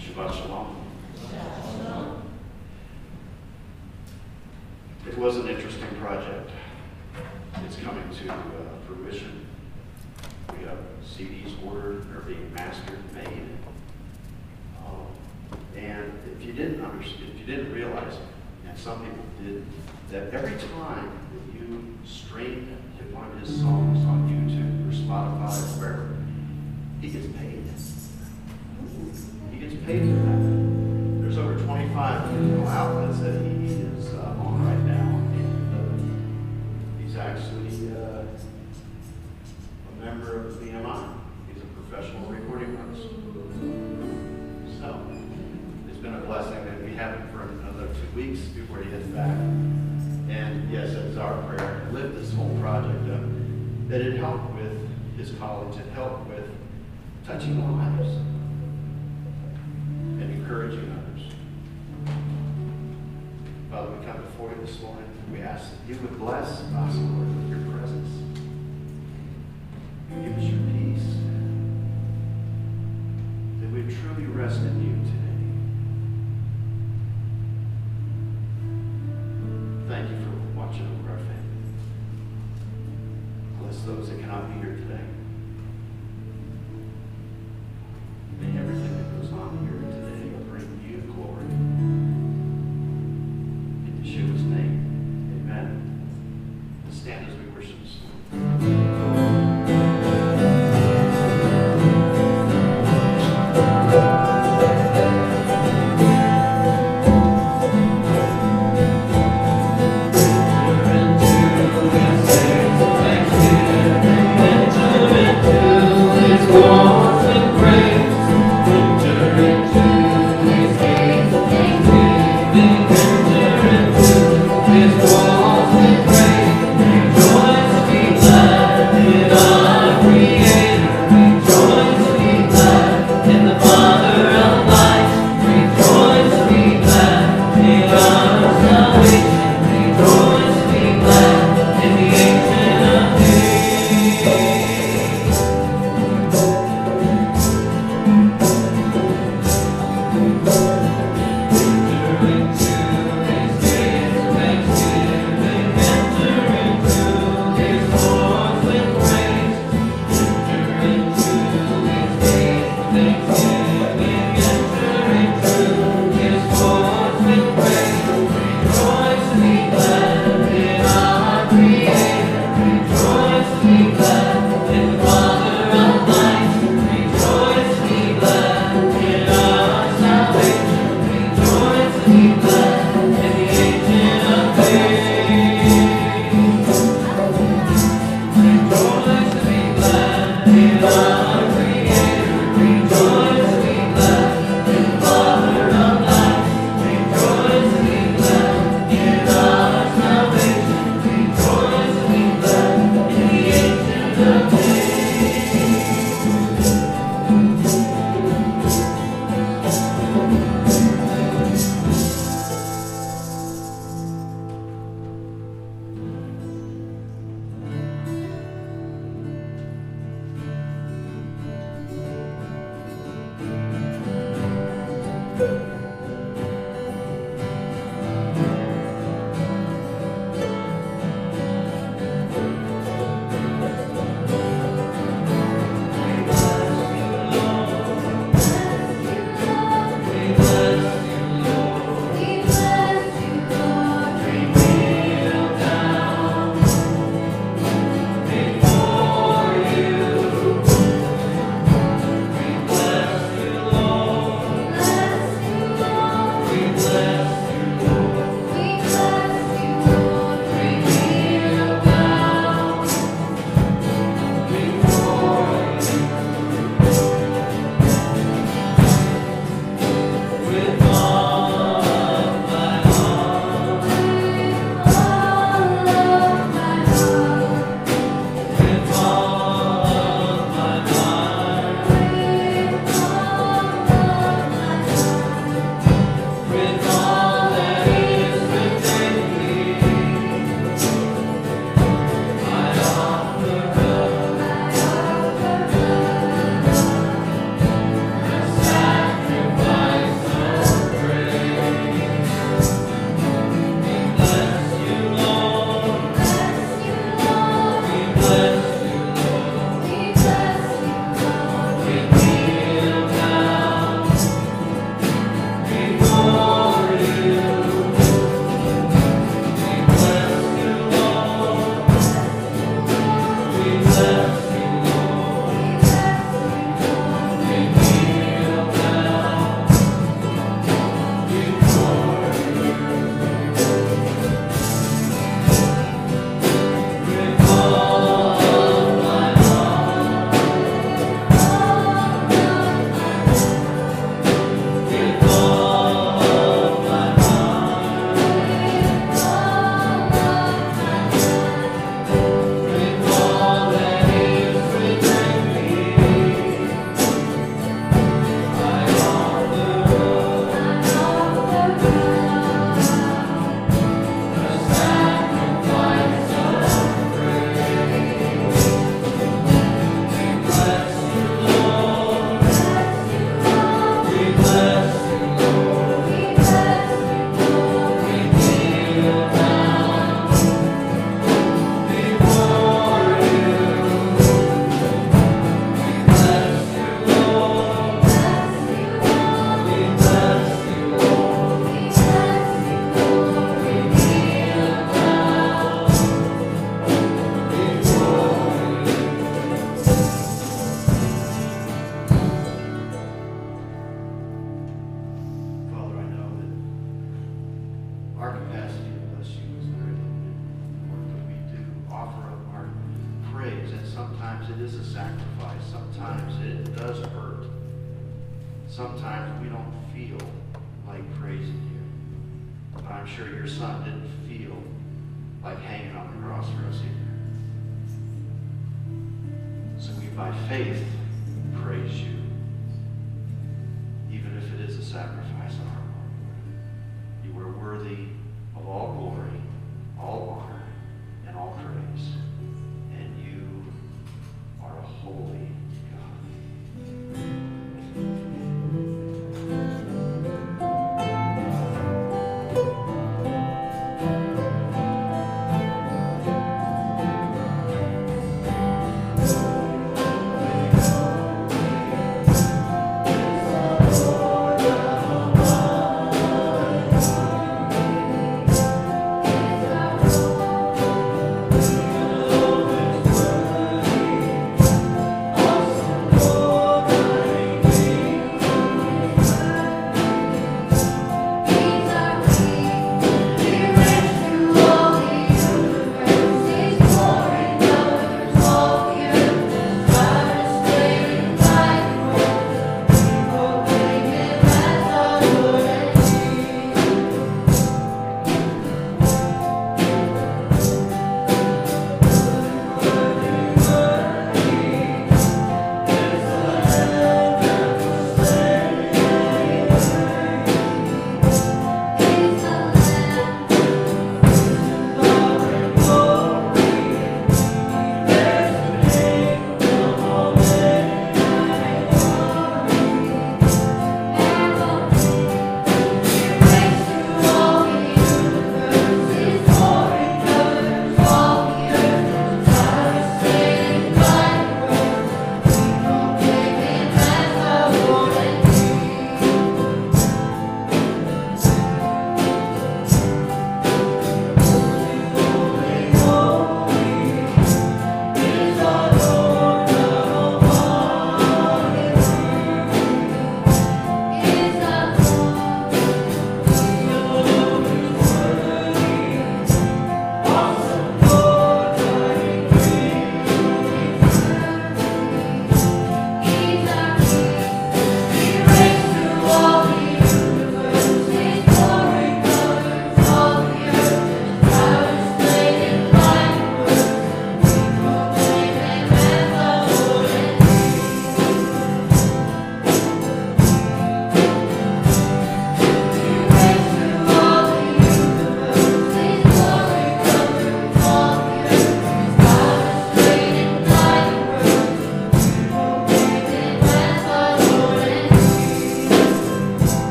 Shabbat Shalom. It was an interesting project. It's coming to fruition. We have CDs ordered, they're being mastered, made. And if you didn't understand, if you didn't realize, and some people did, that every time that you stream one of his songs on YouTube or Spotify or wherever, he gets paid. He gets paid for that. There's over 25 musical outlets that he is on right now. And he's actually a member of BMI. He's a professional recording artist. So it's been a blessing that we have him for another 2 weeks before he heads back. And yes, it's our prayer to lift this whole project up, that it helped with his college, it helped with touching lives and encouraging others. Father, we come before you this morning. We ask that you would bless us, Lord, with your presence. Give us your peace. That we truly rest in you today. Thank you for watching over our family. Bless those that cannot be here today. May everything that goes on here today bring you glory. In Yeshua's name, amen. Let's stand as we worship this morning. Bless you. is a sacrifice. Sometimes it does hurt. Sometimes we don't feel like praising you. But I'm sure your son didn't feel like hanging on the cross for us either. So we, by faith, praise you, even if it is a sacrifice on our part. You are worthy of all glory, all honor, and all praise. And you are a holy God.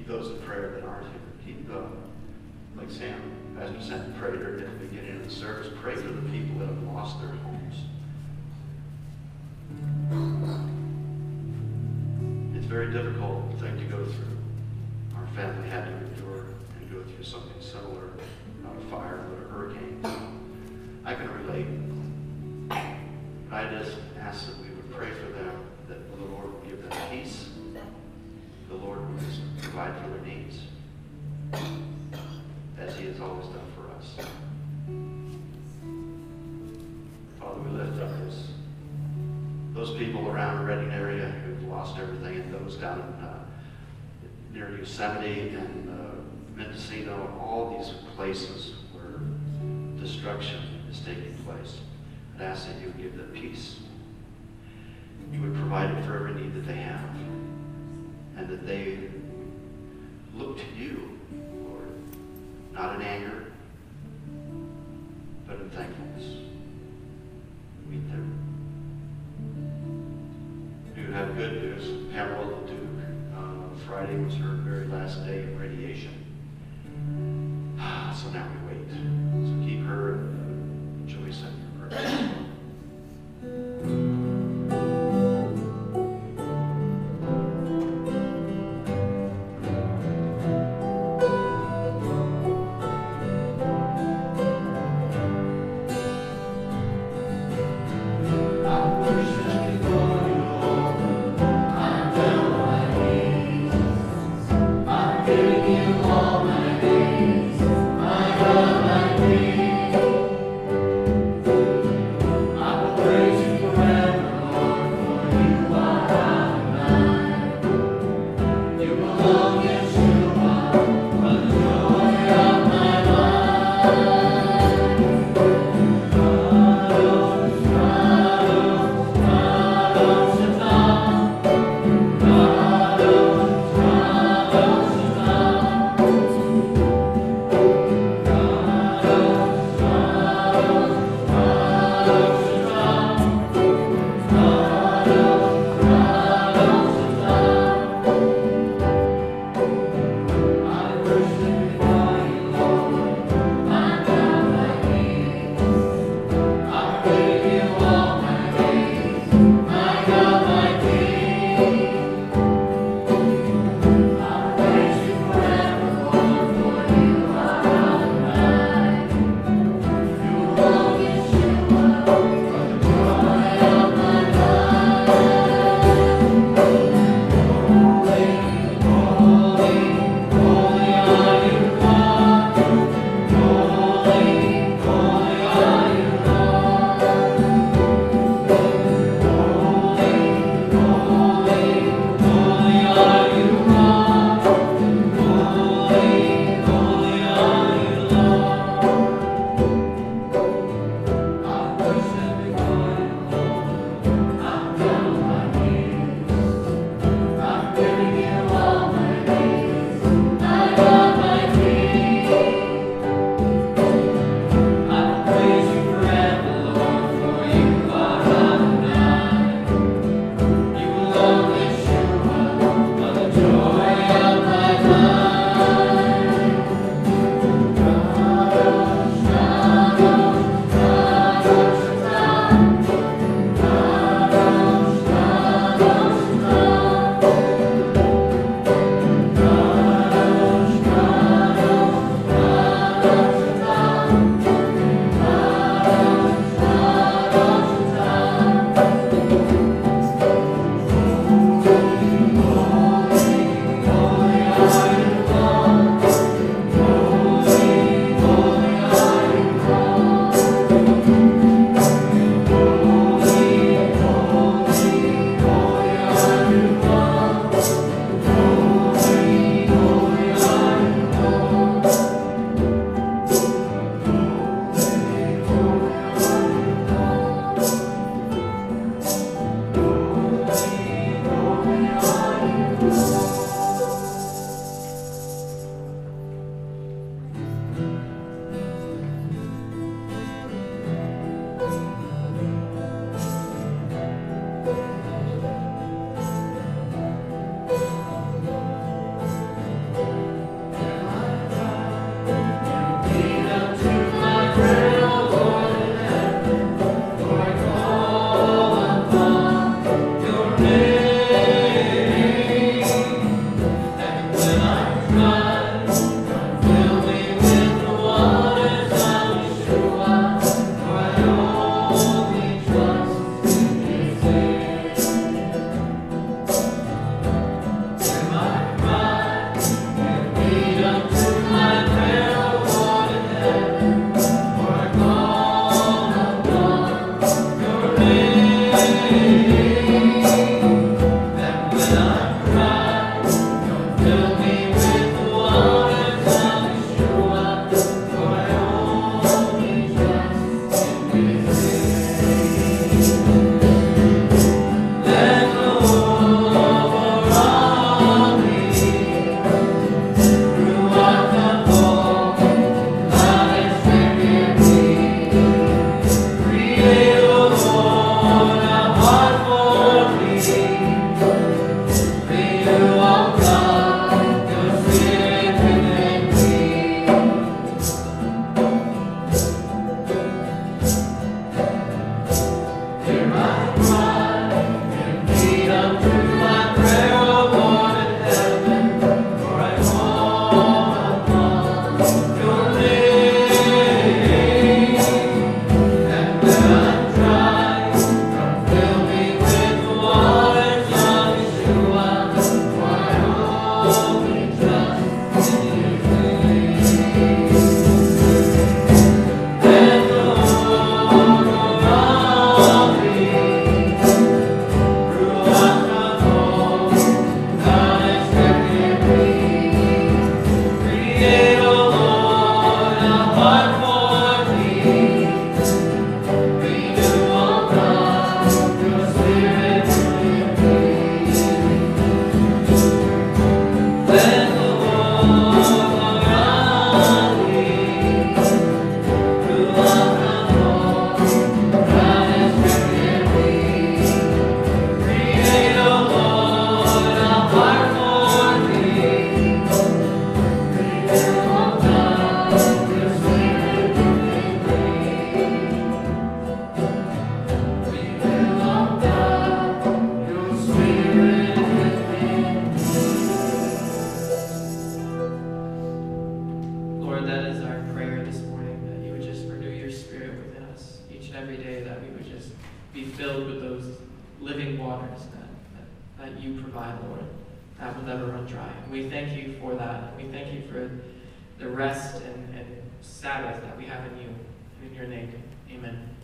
keep those in prayer that aren't here. Keep, like Pastor Sam prayed at the beginning of the service, pray for the people that have lost their homes. It's a very difficult thing to go through. Our family had to endure and go through something similar, not a fire, but a hurricane. I can relate. I just ask that we would pray for them, that the Lord will give them peace. The Lord will just provide for their needs, as He has always done for us. Father, we lift up those people around the Redding area who've lost everything, and those down in, near Yosemite and Mendocino, and all these places where destruction is taking place. And ask that you would give them peace. You would provide for every need that they have, and that they look to you, Lord, not in anger, but in thankfulness. Meet them. We have good news. Pamela Duke, Friday was her very last day of radiation. So now we wait. So keep her and Joyce in your prayers. All my days, my God, my days. that you provide, Lord, that will never run dry. And we thank you for that. We thank you for the rest and Sabbath that we have in you. In your name, amen.